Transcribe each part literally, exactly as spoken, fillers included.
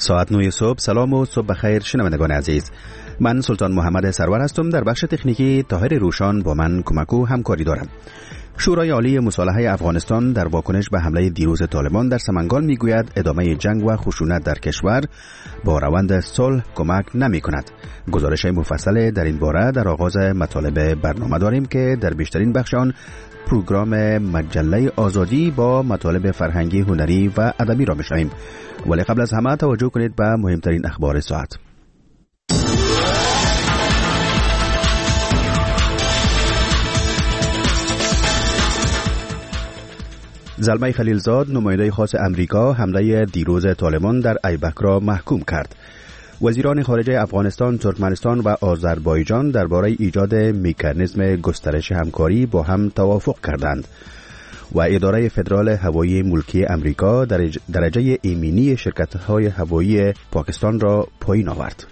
ساعت نه صبح. سلام و صبح بخیر شنوندگان عزیز. من سلطان محمد سرور هستم. در بخش تکنیکی طاهر روشان با من کمک و همکاری دارم. شورای عالی مصالحه افغانستان در واکنش به حمله دیروز طالبان در سمنگان میگوید ادامه جنگ و خشونت در کشور با روند صلح کمک نمی کند. گزارش مفصل در این باره در آغاز مطالب برنامه داریم که در بیشترین بخش آن پروگرام مجله آزادی با مطالب فرهنگی، هنری و ادبی را میشنویم. ولی قبل از همه توجه کنید به مهمترین اخبار ساعت. زلمه خلیلزاد نماینده خاص امریکا حمله دیروز طالبان در ایبک را محکوم کرد. وزیران خارجه افغانستان، ترکمنستان و آذربایجان درباره ایجاد مکانیزم گسترش همکاری با هم توافق کردند. و اداره فدرال هوایی ملکی امریکا درجه ایمنی شرکت‌های هوایی پاکستان را پایین آورد.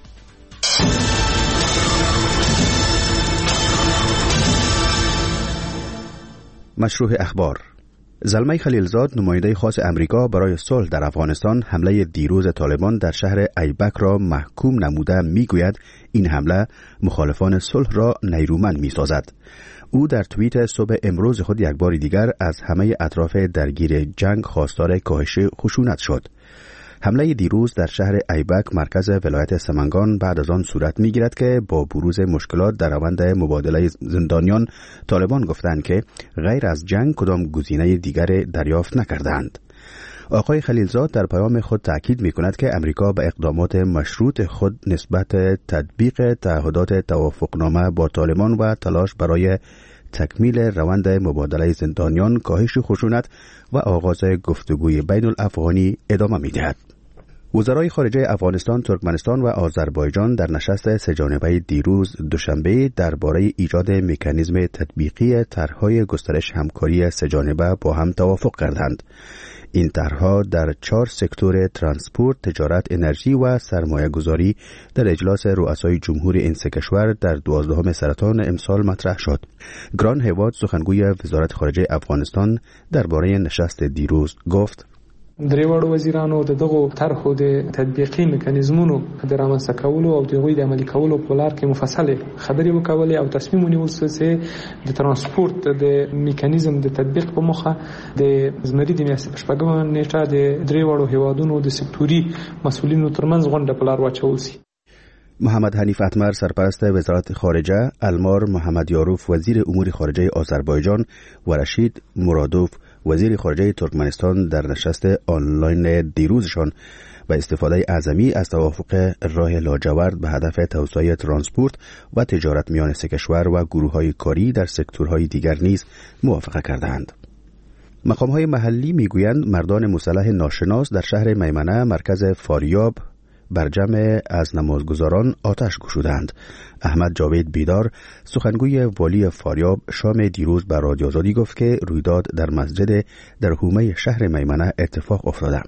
مشروع اخبار. زلمه خلیلزاد نماینده خاص امریکا برای صلح در افغانستان حمله دیروز طالبان در شهر ایبک را محکوم نموده میگوید این حمله مخالفان صلح را نیرومند میسازد. او در توییت صبح امروز خود یک بار دیگر از همه اطراف درگیر جنگ خواستار کاهش خشونت شد. حمله دیروز در شهر ایبک مرکز ولایت سمنگان بعد از آن صورت میگیرد که با بروز مشکلات در روند مبادله زندانیان طالبان گفتند که غیر از جنگ کدام گزینه دیگر دریافت نکردند. آقای خلیلزاد در پیام خود تأکید می‌کند که امریکا به اقدامات مشروط خود نسبت تطبیق تعهدات توافقنامه با طالبان و تلاش برای تکمیل روند مبادله زندانیان، کاهش خشونت و آغاز گفتگوی بین الافغانی ادامه می‌دهد. وزرای خارجه افغانستان، ترکمنستان و آذربایجان در نشست سه‌جانبه دیروز دوشنبه درباره ایجاد مکانیزم تطبیقی طرح‌های گسترش همکاری سه‌جانبه با هم توافق کردند. این طرح‌ها در چهار سکتور ترانسپورت، تجارت، انرژی و سرمایه گذاری در اجلاس رؤسای جمهور این سه کشور در دوازدهم سرطان امسال مطرح شد. گران هیواد سخنگوی وزارت خارجه افغانستان درباره نشست دیروز گفت: دریوړو وزیرانو د دغو طرحو د تطبیقي میکانیزمونو د رامنځته کولو او د هغوی د عملي کولو په لار کې مفصلې خبرې وکولې او تصمیم ونیول چې د ترانسپورت د میکانیزم د تطبیق په موخه د زمري د میاشتې په شپږمه نیټه د دریوړو هیوادونو د سکتوري مسؤلینو ترمنځ غونډه په لار واچول شي. محمد حنیف اتمر سرپرست وزارت خارجه، المار محمد یاروف وزیر امور خارجه آذربایجان و رشید مرادوف وزیر خارجه ترکمنستان در نشست آنلاین دیروزشان و استفاده اعظمی از توافق راه لاجورد به هدف توسعه ترانسپورت و تجارت میان سه کشور و گروه‌های کاری در سکتورهای دیگر نیز موافقه کردند. مقام‌های محلی میگویند مردان مسلح ناشناس در شهر میمنه مرکز فاریاب بر جمع از نمازگزاران آتش گشودند. احمد جاوید بیدار سخنگوی والی فاریاب شام دیروز بر رادیو آزادی گفت که رویداد در مسجد در حومه شهر میمنه اتفاق افتاده.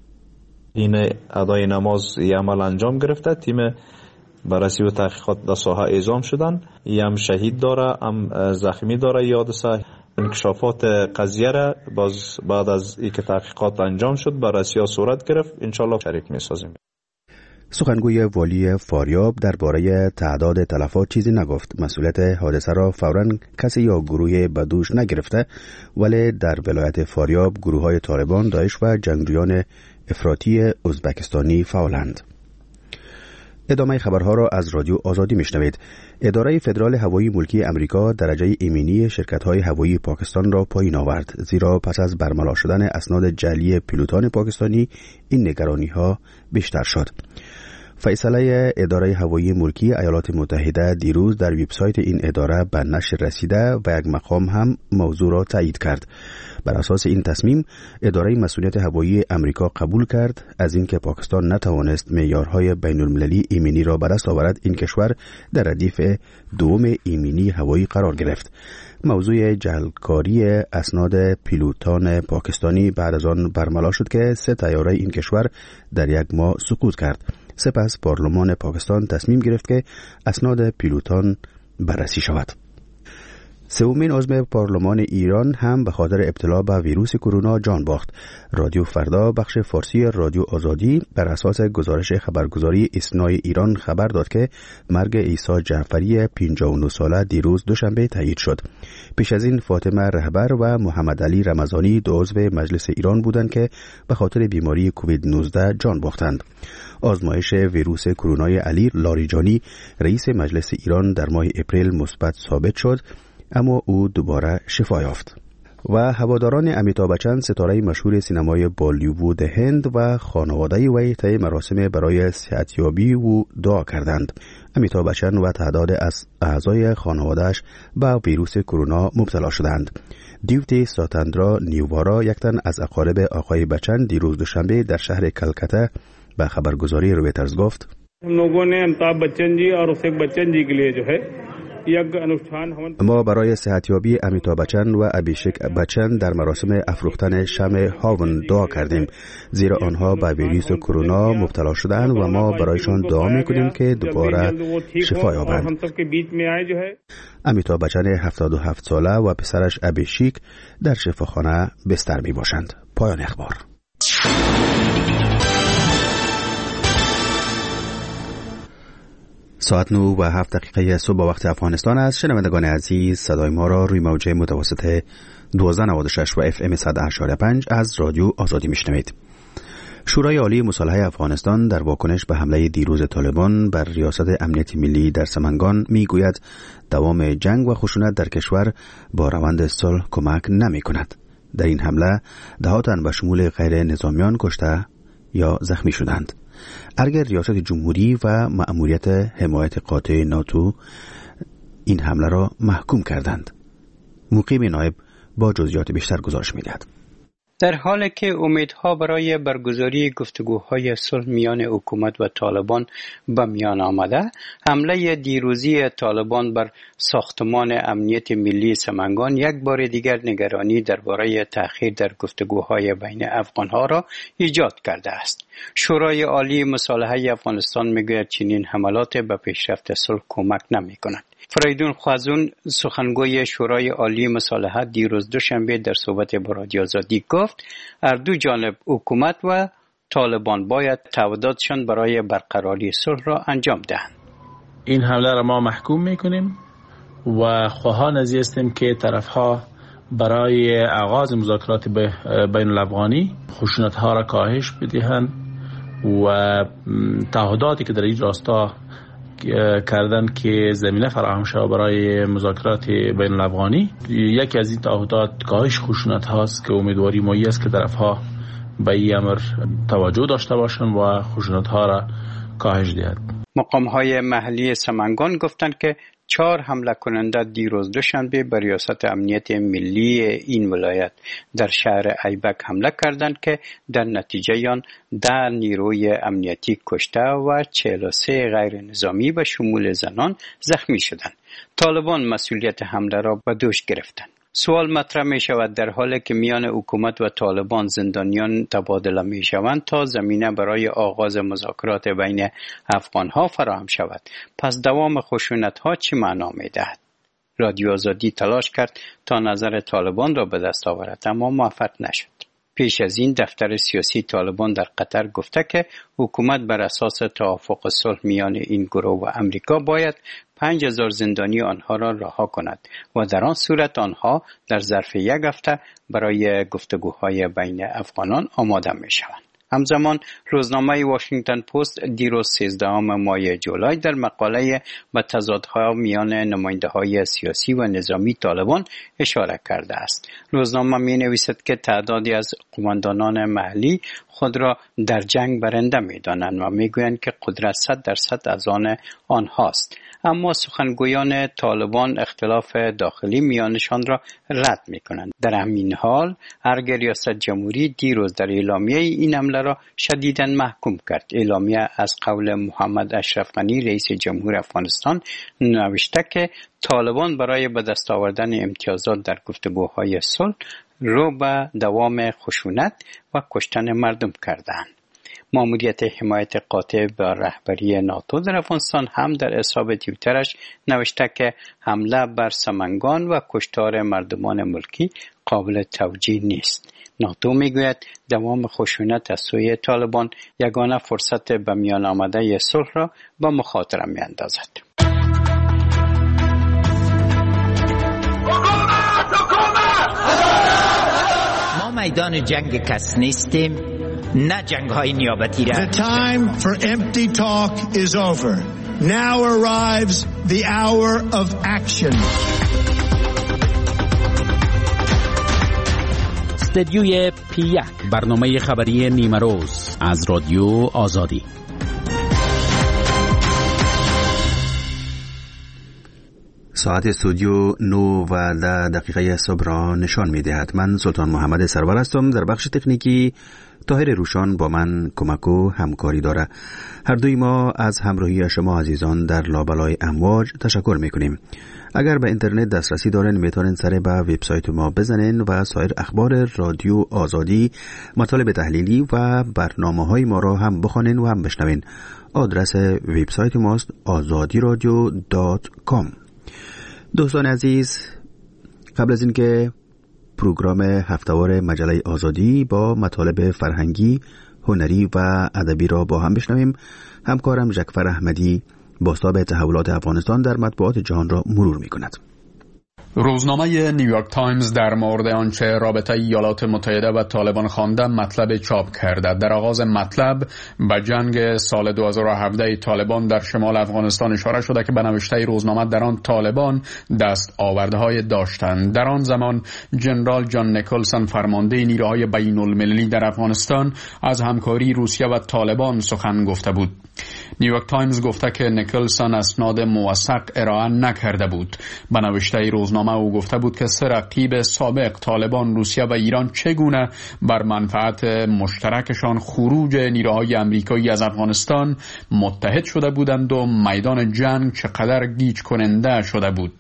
این ادای نماز عمل انجام گرفته. تیم بررسی و تحقیقات در ساحه اعزام شدن. هم شهید داره، هم زخمی داره. یادسه انکشافات قضیه را باز بعد از اینکه تحقیقات انجام شد بررسی ها صورت گرفت. انشالله شریک میسازیم. سخنگوی والی فاریاب درباره تعداد تلفات چیزی نگفت. مسئولیت حادثه را فوراً کسی یا گروه بدوش نگرفته، ولی در ولایت فاریاب گروه‌های طالبان، داعش و جنگجویان افراطی ازبکستانی فعالند. ادامه خبرها را از رادیو آزادی میشنوید. اداره فدرال هوایی ملکی امریکا درجه ایمنی شرکت‌های هوایی پاکستان را پایین آورد، زیرا پس از برملا شدن اسناد جعلی پیلوتان پاکستانی این نگرانی‌ها بیشتر شد. فیصله اداره هوایی ملکی ایالات متحده دیروز در وبسایت این اداره به نشر رسیده و یک مقام هم موضوع را تایید کرد. بر اساس این تصمیم اداره مسئولیت هوایی امریکا قبول کرد از اینکه پاکستان نتوانست معیارهای بین المللی ایمنی را به دست آورد، این کشور در ردیف دوم ایمنی هوایی قرار گرفت. موضوع جعلکاری اسناد پیلوتان پاکستانی بعد از آن برملا شد که سه طیاره این کشور در یک ماه سقوط کرد. سپس پارلمان پاکستان تصمیم گرفت که اسناد پیلوتان بررسی شود. سومین عضو پارلمان ایران هم به خاطر ابتلا به ویروس کرونا جان باخت. رادیو فردا بخش فارسی رادیو آزادی بر اساس گزارش خبرگزاری اسنای ایران خبر داد که مرگ عیسی جعفری پنجاه و نه ساله دیروز دوشنبه تایید شد. پیش از این فاطمه رهبر و محمد علی رمضانی دو عضو مجلس ایران بودند که به خاطر بیماری کووید نوزده جان باختند. آزمایش ویروس کرونای علی لاریجانی رئیس مجلس ایران در ماه اپریل مثبت ثابت شد، اما او دوباره شفا یافت. و هواداران امیتاب بچن ستاره مشهور سینمای بالیوود هند و خانواده وی طی مراسم برای صحتیابی او دعا کردند. امیتاب بچن و تعداد از اعضای خانواده‌اش به ویروس کرونا مبتلا شدند. دیوتی ساتاندرا نیووارا، یک تن از اقارب آقای بچن، دیروز دوشنبه در شهر کلکته به خبرگزاری رویترز گفت: हम लोगों ने अमिताभ बच्चन जी और अभिषेक बच्चन जी के लिए जो है ما برای صحتیابی امیتاب بچن و ابیشک بچن در مراسم افروختن شمع هاون دعا کردیم، زیرا آنها به ویروس کرونا مبتلا شدند و ما برایشان دعا میکنیم که دوباره شفا یابند. امیتاب بچن هفتاد و هفت ساله و پسرش ابیشک در شفاخانه بستر می باشند. پایان اخبار. ساعت نو و هفت دقیقه صبح وقت افغانستان است. شنوندگان عزیز، صدای ما را روی موج متوسط دوازده نود و شش و اف ام صد و هشت و پنج از رادیو آزادی میشنوید. شورای عالی مصالحه افغانستان در واکنش به حمله دیروز طالبان بر ریاست امنیت ملی در سمنگان میگوید دوام جنگ و خشونت در کشور با روند صلح کمک نمی کند. در این حمله ده تن به شمول غیر نظامیان کشته یا زخمی شدند. اگر ریاست جمهوری و مأموریت حمایت قاطع ناتو این حمله را محکوم کردند. مقیم نایب با جزئیات بیشتر گزارش می‌دهد. در حالی که امیدها برای برگزاری گفتگوهای صلح میان حکومت و طالبان به میان آمده، حمله دیروزی طالبان بر ساختمان امنیت ملی سمنگان یک بار دیگر نگرانی درباره تأخیر در گفتگوهای بین افغانها را ایجاد کرده است. شورای عالی مصالحه افغانستان میگوید چنین حملات به پیشرفت صلح کمک نمی‌کند. فریدون خوازون، سخنگوی شورای عالی مصالحه، دیروز دوشنبه در صحبت با رادیو آزادی گفت هر دو جانب حکومت و طالبان باید تعهداتشان برای برقراری صلح را انجام دهند. این حمله را ما محکوم میکنیم و خواهان از هستیم که طرفها برای آغاز مذاکرات بین الافغانی خشونت ها را کاهش بدهند و تعهداتی که در این راستا کردن که زمینه فراهم شود برای مذاکرات بین الافغانی. یکی از این تعهدات کاهش خشونت هاست که امیدواری ما است که طرفها به این امر توجه داشته باشند و خشونت ها را کاهش دهند. مقام های محلی سمنگان گفتند که چهار حمله کننده دیروز دوشنبه بر ریاست امنیت ملی این ولایت در شهر ایبک حمله کردند که در نتیجه آن ده نیروی امنیتی کشته و چهل و سه غیر نظامی به شمول زنان زخمی شدند. طالبان مسئولیت حمله را به دوش گرفتند. سوال مطرح می شود در حالی که میان حکومت و طالبان زندانیان تبادله می شوند تا زمینه برای آغاز مذاکرات بین افغان ها فراهم شود، پس دوام خشونت ها چه معنا می دهد؟ رادیو آزادی تلاش کرد تا نظر طالبان را به دست آورد، اما موفق نشد. پیش از این دفتر سیاسی طالبان در قطر گفته که حکومت بر اساس توافق صلح میان این گروه و امریکا باید پنج هزار زندانی آنها را رها کند و در آن صورت آنها در ظرف یک هفته برای گفتگوهای بین افغانان آماده می شوند. همزمان روزنامه واشنگتن پست دیروز سیزدهم ماه جولای در مقاله به تضادها میان نماینده‌های سیاسی و نظامی طالبان اشاره کرده است. روزنامه می نویسد که تعدادی از قماندانان محلی خود را در جنگ برنده می دانند و می گویند که قدرت صد درصد از آن آنهاست. اما سخنگویان طالبان اختلاف داخلی میانشان را رد می کنند. در همین حال ارگ ریاست جمهوری دیروز در اعلامیه این حمله را شدیداً محکوم کرد. اعلامیه از قول محمد اشرف غنی رئیس جمهور افغانستان نوشته که طالبان برای به دست آوردن امتیازات در گفتگوهای صلح رو به دوام خشونت و کشتن مردم کردند. ماموریت حمایت قاطع به رهبری ناتو در افغانستان هم در حساب توییترش نوشته که حمله بر سمنگان و کشتار مردمان ملکی قابل توجیه نیست. ناتو میگوید دوام خشونت از سوی طالبان یگانه فرصت به میان آمده صلح را به مخاطره میاندازد. ما میدان جنگ کس نیستیم، نه جنگ های نیابتی را. The time for empty talk is over. Now arrives the hour of action. استدیوی پی یک، برنامه خبری نیمه روز از رادیو آزادی. ساعت استودیو نو و ده دقیقه صبح را نشان می دهد. من سلطان محمد سرور هستم. در بخش تکنیکی طاهر روشان با من کمک و همکاری داره. هر دوی ما از همراهی شما عزیزان در لابلای امواج تشکر می کنیم. اگر به اینترنت دسترسی دارین میتونین سر به وبسایت ما بزنین و سایر اخبار رادیو آزادی، مطالب تحلیلی و برنامه‌های ما را هم بخونین و هم بشنوین. آدرس وبسایت ماست آزادی رادیو دات کام. دوستان عزیز، قبل از اینکه پروگرام هفته‌وار مجله آزادی با مطالب فرهنگی، هنری و ادبی را با هم بشنویم، همکارم جعفر احمدی بازتاب تحولات افغانستان در مطبوعات جهان را مرور می‌کند. روزنامه نیویورک تایمز در مورد آنچه رابطه ایالات متحده و طالبان خوانده مطلب چاپ کرده. در آغاز مطلب به جنگ سال دو هزار و هفده طالبان در شمال افغانستان اشاره شده که به نوشته روزنامه در آن طالبان دست آوردهای داشتند. در آن زمان جنرال جان نیکلسون فرمانده نیروهای بین المللی در افغانستان از همکاری روسیه و طالبان سخن گفته بود. نیویورک تایمز گفته که نیکلسون اسناد موثق ارائه نکرده بود. به نوشته روزنامه او گفته بود که سه رقیب سابق طالبان، روسیه و ایران چگونه بر منفعت مشترکشان خروج نیروهای آمریکایی از افغانستان متحد شده بودند و میدان جنگ چقدر گیج کننده شده بود.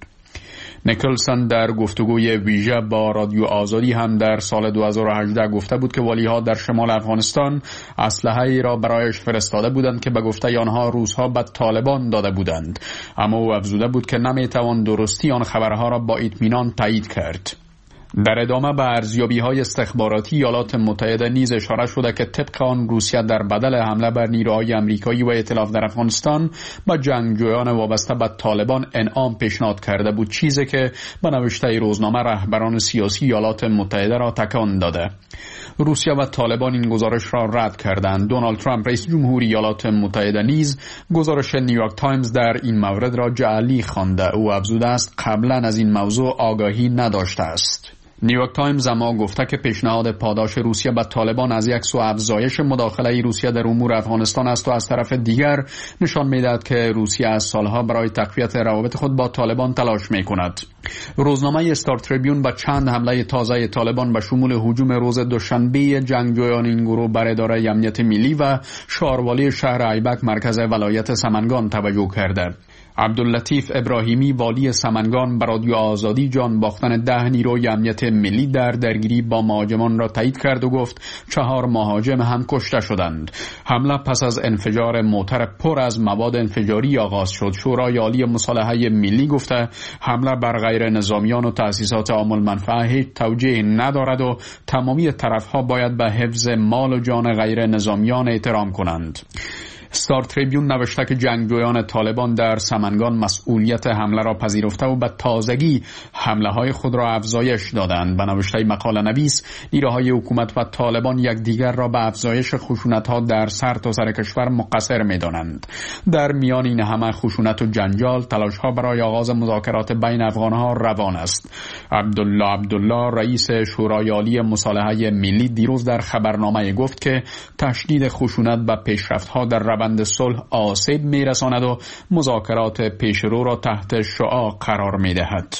نیکلسون در گفتگوی ویژه با رادیو آزادی هم در سال دو هزار و هجده گفته بود که والیها در شمال افغانستان اسلحه‌ای را برایش فرستاده بودند که به گفته آنها روس‌ها به طالبان داده بودند، اما او افزوده بود که نمیتوان درستی آن خبرها را با اطمینان تایید کرد. در ادامه به ارزیابی‌های استخباراتی ایالات متحده نیز اشاره شده که طبق آن روسیه در بدل حمله بر نیروهای آمریکایی و ائتلاف در افغانستان با جنگجویان وابسته به طالبان انعام پیشنهاد کرده بود، چیزی که به نوشته روزنامه رهبران سیاسی ایالات متحده را تکان داده. روسیه و طالبان این گزارش را رد کردند. دونالد ترامپ رئیس جمهوری ایالات متحده نیز گزارش نیویورک تایمز در این مورد را جعلی خوانده. او افزوده است قبلا از این موضوع آگاهی نداشته است. نیویورک تایمز اما گفته که پیشنهاد پاداش روسیه به طالبان از یک سو افزایش مداخله روسیه در امور افغانستان است و از طرف دیگر نشان می‌دهد که روسیه از سالها برای تقویت روابط خود با طالبان تلاش می‌کند. روزنامه استار تریبیون با چند حمله تازه طالبان به شمول هجوم روز دوشنبه جنگجویان این گروه بر اداره امنیت ملی و شهروالی شهر ایبک مرکز ولایت سمنگان توجه کرده. عبداللطیف ابراهیمی والی سمنگان به رادیو آزادی جان باختن ده نیروی امنیت ملی در درگیری با مهاجمان را تایید کرد و گفت چهار مهاجم هم کشته شدند. حمله پس از انفجار موتر پر از مواد انفجاری آغاز شد. شورای عالی مصالحه ملی گفته حمله بر غیر نظامیان و تأسیسات عام المنفعه هیچ توجیه ندارد و تمامی طرفها باید به حفظ مال و جان غیر نظامیان احترام کنند. استار تریبیون نوشته که جنگجویان طالبان در سمنگان مسئولیت حمله را پذیرفته و به تازگی حمله های خود را افزایش دادند. به نوشته مقاله نویس نیروهای حکومت و طالبان یکدیگر را به افزایش خشونت ها در سرتاسر کشور مقصر می دانند. در میان این همه خشونت و جنجال تلاش ها برای آغاز مذاکرات بین افغان ها روان است. عبدالله عبدالله رئیس شورای عالی مصالحه ملی دیروز در خبرنامه گفت که تشدید خشونت به پیشرفت ها در بند صلح آسیب میرساند و مذاکرات پیشرو را تحت شعاع قرار میدهد.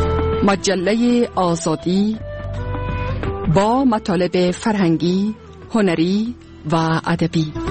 مجله آزادی با مطالب فرهنگی، هنری و ادبی.